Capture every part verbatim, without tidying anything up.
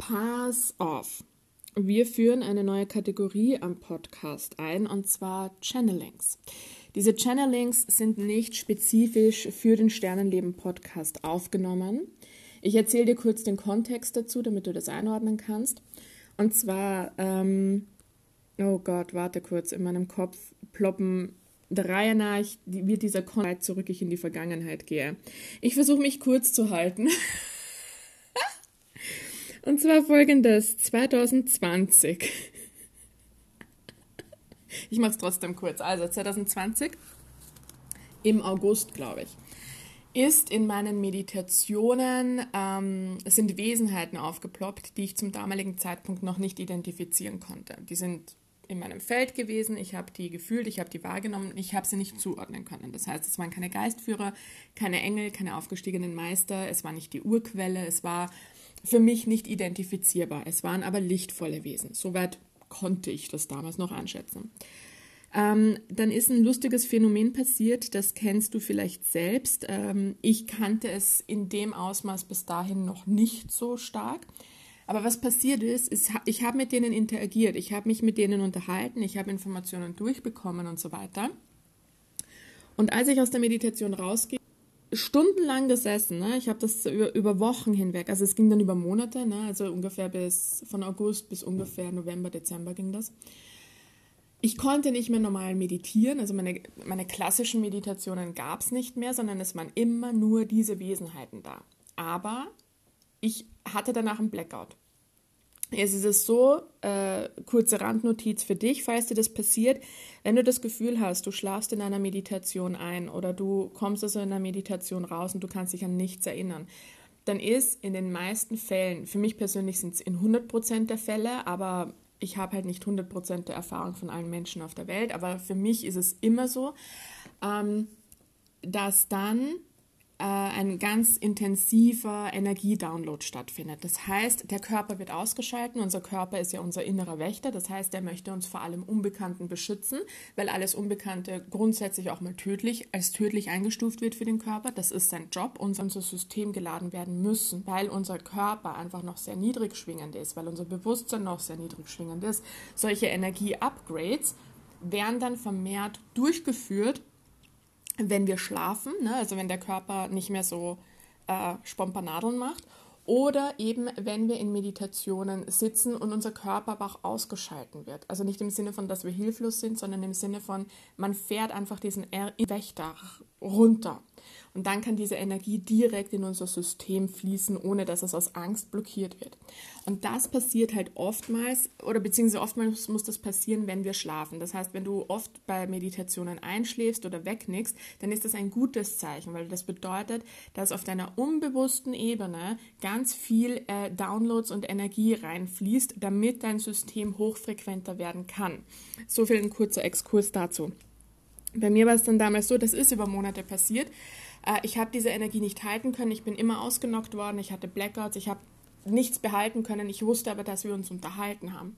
Pass off. Wir führen eine neue Kategorie am Podcast ein, und zwar Channelings. Diese Channelings sind nicht spezifisch für den Sternenleben-Podcast aufgenommen. Ich erzähle dir kurz den Kontext dazu, damit du das einordnen kannst. Und zwar, ähm, oh Gott, warte kurz, in meinem Kopf ploppen der Reihe nach, wird dieser Kontext zurück, ich in die Vergangenheit gehe. Ich versuche mich kurz zu halten. Und zwar folgendes, zwanzig zwanzig. Ich mache es trotzdem kurz. Also zwanzig zwanzig, im August, glaube ich, ist in meinen Meditationen, ähm, sind Wesenheiten aufgeploppt, die ich zum damaligen Zeitpunkt noch nicht identifizieren konnte. Die sind in meinem Feld gewesen, ich habe die gefühlt, ich habe die wahrgenommen, ich habe sie nicht zuordnen können. Das heißt, es waren keine Geistführer, keine Engel, keine aufgestiegenen Meister, es war nicht die Urquelle, es war für mich nicht identifizierbar. Es waren aber lichtvolle Wesen. Soweit konnte ich das damals noch einschätzen. Ähm, dann ist ein lustiges Phänomen passiert, das kennst du vielleicht selbst. Ähm, ich kannte es in dem Ausmaß bis dahin noch nicht so stark. Aber was passiert ist, ist ich habe mit denen interagiert, ich habe mich mit denen unterhalten, ich habe Informationen durchbekommen und so weiter. Und als ich aus der Meditation rausgehe, stundenlang gesessen, ne? Ich habe das über, über Wochen hinweg, also es ging dann über Monate, ne? Also ungefähr bis von August bis ungefähr November, Dezember ging das. Ich konnte nicht mehr normal meditieren, also meine, meine klassischen Meditationen gab es nicht mehr, sondern es waren immer nur diese Wesenheiten da. Aber ich hatte danach einen Blackout. Jetzt ist es so, äh, kurze Randnotiz für dich, falls dir das passiert, wenn du das Gefühl hast, du schlafst in einer Meditation ein oder du kommst also in einer Meditation raus und du kannst dich an nichts erinnern, dann ist in den meisten Fällen, für mich persönlich sind es in hundert Prozent der Fälle, aber ich habe halt nicht hundert Prozent der Erfahrung von allen Menschen auf der Welt, aber für mich ist es immer so, ähm, dass dann ein ganz intensiver Energiedownload stattfindet. Das heißt, der Körper wird ausgeschalten, unser Körper ist ja unser innerer Wächter, das heißt, er möchte uns vor allem Unbekannten beschützen, weil alles Unbekannte grundsätzlich auch mal tödlich, als tödlich eingestuft wird für den Körper. Das ist sein Job, unser System geladen werden müssen, weil unser Körper einfach noch sehr niedrig schwingend ist, weil unser Bewusstsein noch sehr niedrig schwingend ist. Solche Energie-Upgrades werden dann vermehrt durchgeführt, wenn wir schlafen, ne, also wenn der Körper nicht mehr so äh, Spompanadeln macht, oder eben wenn wir in Meditationen sitzen und unser Körper aber auch ausgeschalten wird. Also nicht im Sinne von, dass wir hilflos sind, sondern im Sinne von, man fährt einfach diesen Wächter runter. Und dann kann diese Energie direkt in unser System fließen, ohne dass es aus Angst blockiert wird. Und das passiert halt oftmals, oder beziehungsweise oftmals muss das passieren, wenn wir schlafen. Das heißt, wenn du oft bei Meditationen einschläfst oder wegnickst, dann ist das ein gutes Zeichen, weil das bedeutet, dass auf deiner unbewussten Ebene ganz viel äh, Downloads und Energie reinfließt, damit dein System hochfrequenter werden kann. So viel ein kurzer Exkurs dazu. Bei mir war es dann damals so, das ist über Monate passiert. Ich habe diese Energie nicht halten können, ich bin immer ausgenockt worden, ich hatte Blackouts, ich habe nichts behalten können, ich wusste aber, dass wir uns unterhalten haben.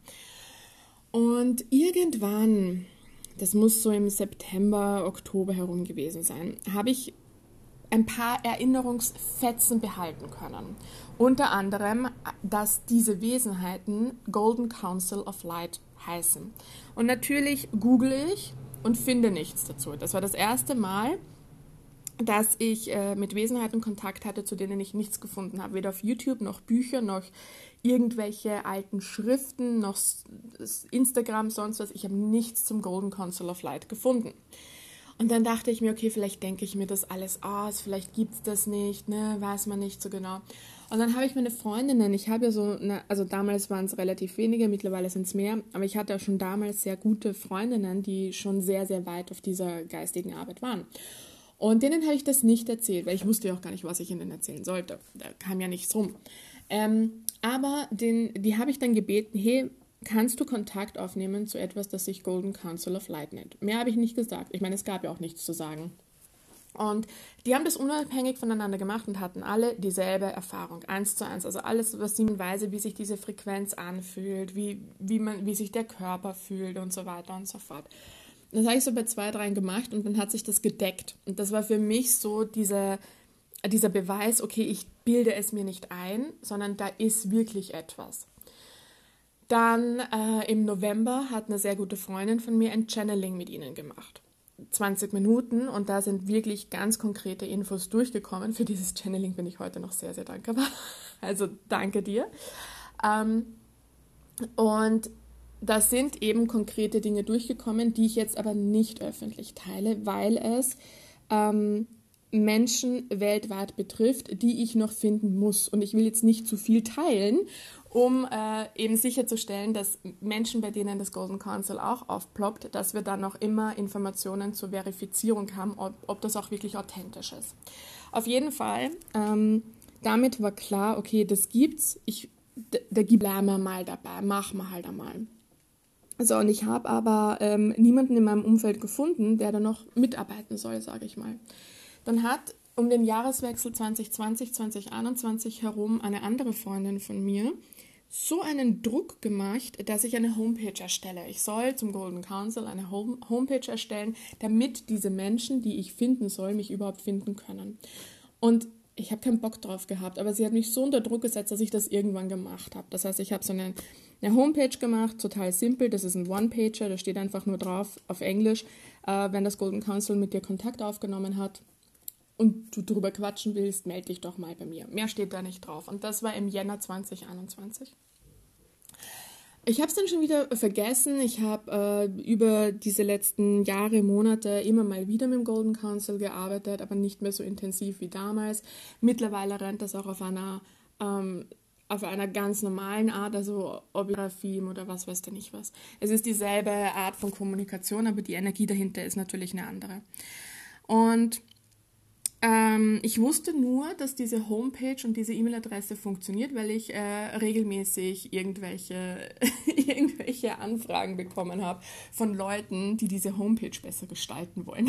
Und irgendwann, das muss so im September, Oktober herum gewesen sein, habe ich ein paar Erinnerungsfetzen behalten können. Unter anderem, dass diese Wesenheiten Golden Council of Light heißen. Und natürlich google ich und finde nichts dazu. Das war das erste Mal, dass ich äh, mit Wesenheiten Kontakt hatte, zu denen ich nichts gefunden habe. Weder auf YouTube, noch Bücher, noch irgendwelche alten Schriften, noch Instagram, sonst was. Ich habe nichts zum Golden Council of Light gefunden. Und dann dachte ich mir, okay, vielleicht denke ich mir das alles aus, vielleicht gibt es das nicht, ne, weiß man nicht so genau. Und dann habe ich meine Freundinnen, ich habe ja so, ne, also damals waren es relativ wenige, mittlerweile sind es mehr, aber ich hatte auch schon damals sehr gute Freundinnen, die schon sehr, sehr weit auf dieser geistigen Arbeit waren. Und denen habe ich das nicht erzählt, weil ich wusste ja auch gar nicht, was ich ihnen erzählen sollte. Da kam ja nichts rum. Ähm, aber den, die habe ich dann gebeten, hey, kannst du Kontakt aufnehmen zu etwas, das sich Golden Council of Light nennt? Mehr habe ich nicht gesagt. Ich meine, es gab ja auch nichts zu sagen. Und die haben das unabhängig voneinander gemacht und hatten alle dieselbe Erfahrung, eins zu eins. Also alles, was sie Weise, wie sich diese Frequenz anfühlt, wie, wie, man, wie sich der Körper fühlt und so weiter und so fort. Das habe ich so bei zwei, dreien gemacht und dann hat sich das gedeckt. Und das war für mich so diese dieser Beweis, okay, ich bilde es mir nicht ein, sondern da ist wirklich etwas. Dann äh, im November hat eine sehr gute Freundin von mir ein Channeling mit ihnen gemacht. zwanzig Minuten und da sind wirklich ganz konkrete Infos durchgekommen. Für dieses Channeling bin ich heute noch sehr, sehr dankbar. Also danke dir. Ähm, und da sind eben konkrete Dinge durchgekommen, die ich jetzt aber nicht öffentlich teile, weil es ähm, Menschen weltweit betrifft, die ich noch finden muss. Und ich will jetzt nicht zu viel teilen, um äh, eben sicherzustellen, dass Menschen, bei denen das Golden Council auch aufploppt, dass wir dann noch immer Informationen zur Verifizierung haben, ob, ob das auch wirklich authentisch ist. Auf jeden Fall, ähm, damit war klar, okay, das gibt's, ich, da, da bleiben wir mal dabei, machen wir halt einmal. So, und ich habe aber ähm, niemanden in meinem Umfeld gefunden, der da noch mitarbeiten soll, sage ich mal. Dann hat um den Jahreswechsel zwanzig zwanzig, zwanzig einundzwanzig herum eine andere Freundin von mir so einen Druck gemacht, dass ich eine Homepage erstelle. Ich soll zum Golden Council eine Home- Homepage erstellen, damit diese Menschen, die ich finden soll, mich überhaupt finden können. Und ich habe keinen Bock drauf gehabt, aber sie hat mich so unter Druck gesetzt, dass ich das irgendwann gemacht habe. Das heißt, ich habe so eine, eine Homepage gemacht, total simpel, das ist ein One-Pager, da steht einfach nur drauf auf Englisch, äh, wenn das Golden Council mit dir Kontakt aufgenommen hat und du drüber quatschen willst, melde dich doch mal bei mir. Mehr steht da nicht drauf. Und das war im Jänner zwanzig einundzwanzig. Ich habe es dann schon wieder vergessen. Ich habe äh, über diese letzten Jahre, Monate immer mal wieder mit dem Golden Council gearbeitet, aber nicht mehr so intensiv wie damals. Mittlerweile rennt das auch auf einer, ähm, auf einer ganz normalen Art, also ob Film oder was weiß der nicht was. Es ist dieselbe Art von Kommunikation, aber die Energie dahinter ist natürlich eine andere. Und Ähm, ich wusste nur, dass diese Homepage und diese E-Mail-Adresse funktioniert, weil ich äh, regelmäßig irgendwelche, irgendwelche Anfragen bekommen habe von Leuten, die diese Homepage besser gestalten wollen.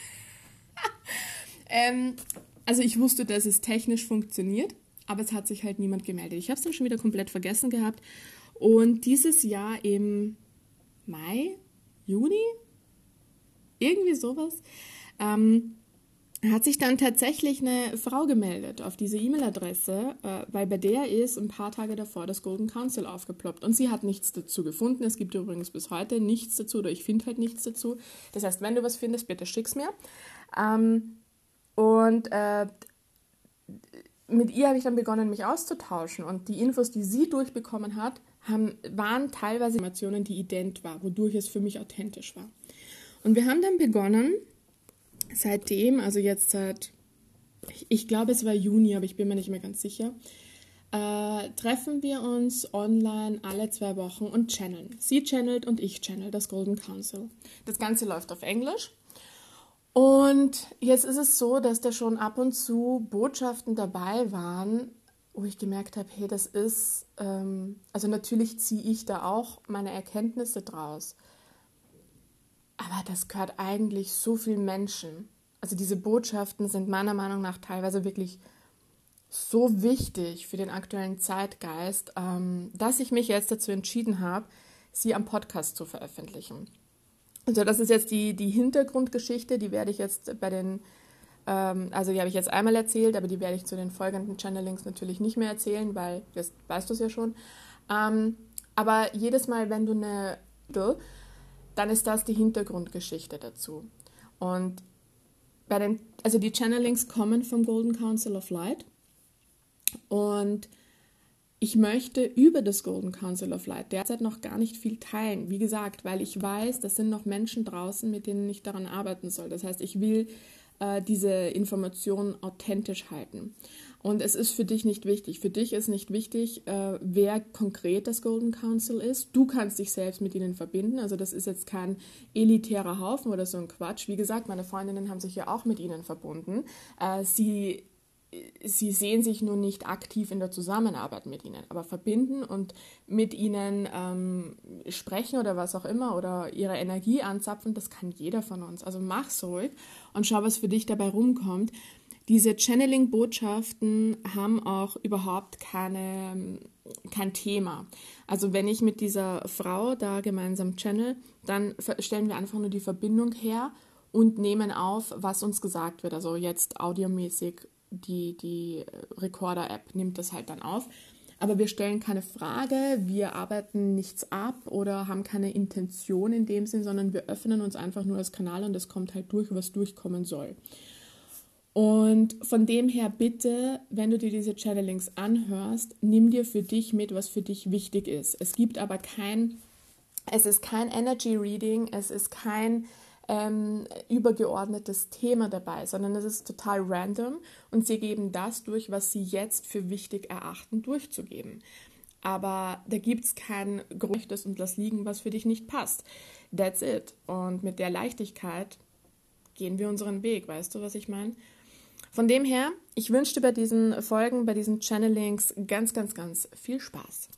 ähm, also ich wusste, dass es technisch funktioniert, aber es hat sich halt niemand gemeldet. Ich habe es dann schon wieder komplett vergessen gehabt. Und dieses Jahr im Mai, Juni, irgendwie sowas, ähm, hat sich dann tatsächlich eine Frau gemeldet auf diese E-Mail-Adresse, äh, weil bei der ist ein paar Tage davor das Golden Council aufgeploppt und sie hat nichts dazu gefunden. Es gibt übrigens bis heute nichts dazu oder ich finde halt nichts dazu. Das heißt, wenn du was findest, bitte schick's mir. Ähm, und äh, mit ihr habe ich dann begonnen, mich auszutauschen und die Infos, die sie durchbekommen hat, haben, waren teilweise Informationen, die ident waren, wodurch es für mich authentisch war. Und wir haben dann begonnen, seitdem, also jetzt seit, ich, ich glaube es war Juni, aber ich bin mir nicht mehr ganz sicher, äh, treffen wir uns online alle zwei Wochen und channeln. Sie channelt und ich channel das Golden Council. Das Ganze läuft auf Englisch. Und jetzt ist es so, dass da schon ab und zu Botschaften dabei waren, wo ich gemerkt habe, hey, das ist, ähm, also natürlich ziehe ich da auch meine Erkenntnisse draus. Aber das gehört eigentlich so vielen Menschen. Also diese Botschaften sind meiner Meinung nach teilweise wirklich so wichtig für den aktuellen Zeitgeist, ähm, dass ich mich jetzt dazu entschieden habe, sie am Podcast zu veröffentlichen. Also das ist jetzt die, die Hintergrundgeschichte, die werde ich jetzt bei den, ähm, also die habe ich jetzt einmal erzählt, aber die werde ich zu den folgenden Channelings natürlich nicht mehr erzählen, weil das weißt du es ja schon. Ähm, aber jedes Mal, wenn du eine, dann ist das die Hintergrundgeschichte dazu. Und bei den, also die Channelings kommen vom Golden Council of Light und ich möchte über das Golden Council of Light derzeit noch gar nicht viel teilen. Wie gesagt, weil ich weiß, das sind noch Menschen draußen, mit denen ich daran arbeiten soll. Das heißt, ich will äh, diese Informationen authentisch halten. Und es ist für dich nicht wichtig. Für dich ist nicht wichtig, äh, wer konkret das Golden Council ist. Du kannst dich selbst mit ihnen verbinden. Also das ist jetzt kein elitärer Haufen oder so ein Quatsch. Wie gesagt, meine Freundinnen haben sich ja auch mit ihnen verbunden. Äh, sie, sie sehen sich nur nicht aktiv in der Zusammenarbeit mit ihnen. Aber verbinden und mit ihnen ähm, sprechen oder was auch immer oder ihre Energie anzapfen, das kann jeder von uns. Also mach's ruhig und schau, was für dich dabei rumkommt. Diese Channeling-Botschaften haben auch überhaupt keine, kein Thema. Also wenn ich mit dieser Frau da gemeinsam channel, dann stellen wir einfach nur die Verbindung her und nehmen auf, was uns gesagt wird. Also jetzt audiomäßig die, die Recorder-App nimmt das halt dann auf. Aber wir stellen keine Frage, wir arbeiten nichts ab oder haben keine Intention in dem Sinn, sondern wir öffnen uns einfach nur als Kanal und es kommt halt durch, was durchkommen soll. Und von dem her bitte, wenn du dir diese Channelings anhörst, nimm dir für dich mit, was für dich wichtig ist. Es gibt aber kein, es ist kein Energy Reading, es ist kein ähm, übergeordnetes Thema dabei, sondern es ist total random und sie geben das durch, was sie jetzt für wichtig erachten, durchzugeben. Aber da gibt es kein Gerüchtes und lass liegen, was für dich nicht passt. That's it. Und mit der Leichtigkeit gehen wir unseren Weg, weißt du, was ich meine? Von dem her, ich wünsche dir bei diesen Folgen, bei diesen Channelings ganz, ganz, ganz viel Spaß.